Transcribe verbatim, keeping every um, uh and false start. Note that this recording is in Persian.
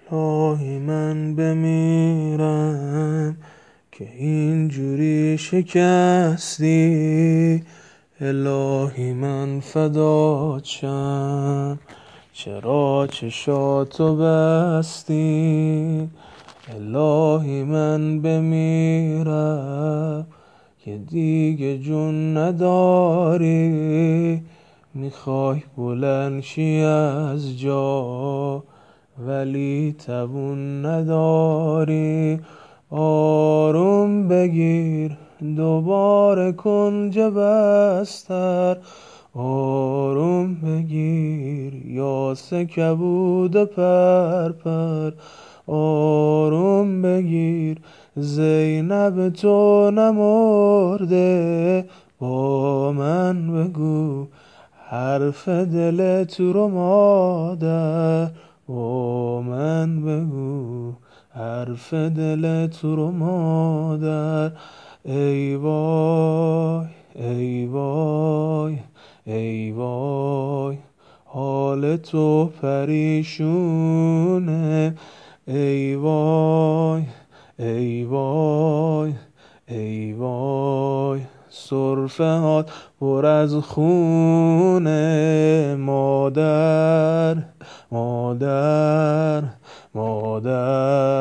الهی من بمیرم که اینجوری شکستی، الهی من فدات شم چرا چشاتو بستی. الهی من بمیرم که دیگه جون نداری، میخوای بلند شی از جا ولی توون نداری. آروم بگیر دوباره کنج بستر، آروم بگیر یاسه کبود پرپر. آروم بگیر زینب تو نمرده، با من بگو حرف دلت رو مادر، با من بگو حرف دلت رو مادر. ای وای ای وای ای وای حال تو پریشونه، ای وای ای وای ای وای سرفه هات پر از خونه. مادر مادر مادر